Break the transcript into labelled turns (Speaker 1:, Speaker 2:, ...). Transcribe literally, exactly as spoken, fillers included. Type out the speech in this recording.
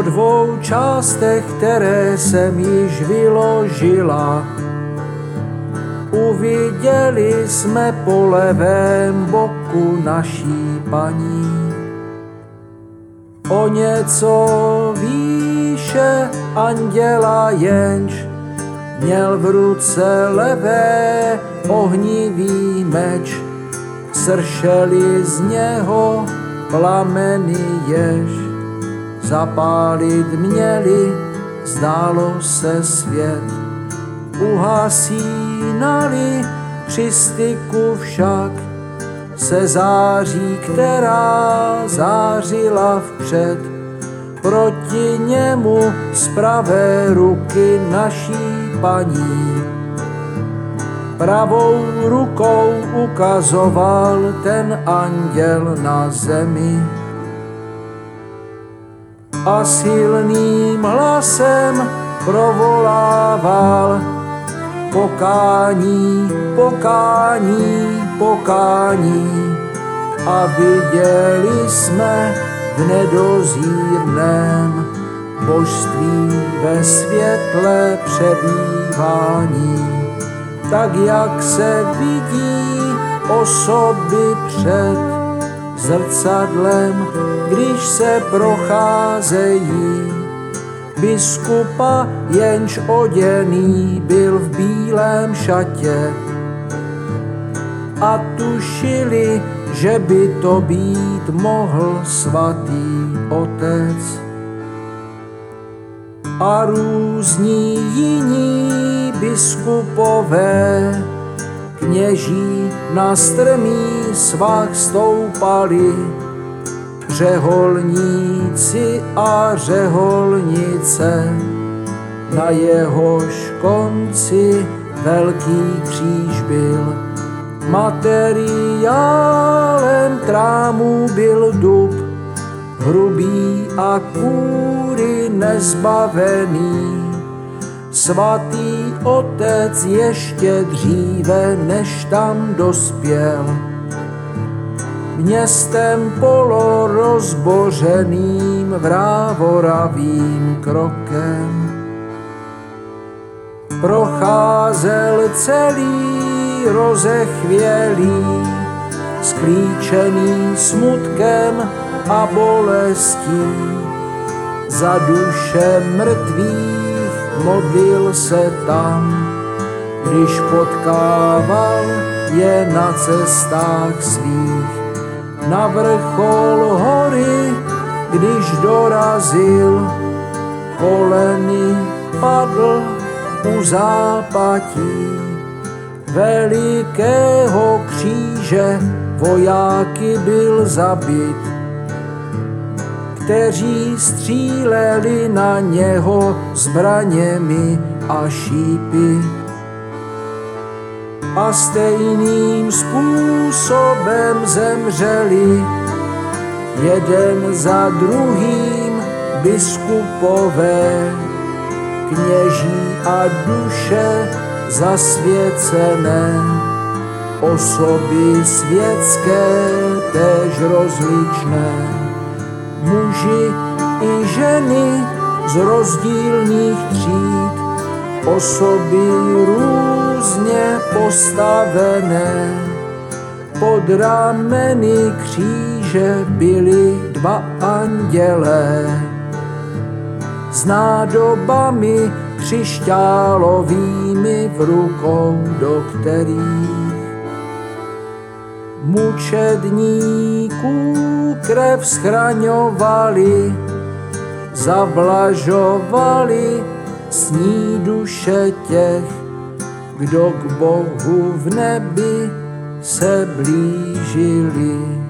Speaker 1: dvou částech, které jsem již vyložila. Uviděli jsme po levém boku naší Paní. O něco výše anděla, jenž měl v ruce levé ohnivý meč. Sršeli z něho plameny, jež zapálit měli, zdálo se svět. Uhasínali při styku však se září, která zářila vpřed. Proti němu z pravé ruky naší Paní pravou rukou ukazoval ten anděl na zemi. A silným hlasem provolával: pokání, pokání, pokání. A viděli jsme v nedozírném božství ve světle přebývání, tak jak se vidí osoby před zrcadlem, když se procházejí. Biskupa, jenž oděný byl v bílém šatě, a tušili, že by to být mohl svatý Otec. A různí jiní biskupové, kněží na strmý svah stoupali, řeholníci a řeholnice, na jehož konci velký kříž byl. Materiálem trámu byl dub, hrubý a kůry nezbavený. Svatý Otec ještě dříve, než tam dospěl, městem polorozbořeným vrávoravým krokem procházel celý rozechvělý, sklíčený smutkem a bolestí. Za duše mrtvých modlil se tam, když potkával je na cestách svých. Na vrchol hory, když dorazil, koleny padl u zápatí velikého kříže. Vojáky byl zabit, kteří stříleli na něho zbraněmi a šípy. A stejným způsobem zemřeli jeden za druhým biskupové, kněží a duše zasvěcené, osoby světské též rozličné, muži i ženy z rozdílných tříd, osoby různě postavené. Pod rameny kříže byli dva andělé s nádobami křišťálovými v rukou, do kterých mučedníků krev schraňovali, zavlažovali s ní duše těch, kdo k Bohu v nebi se blížili.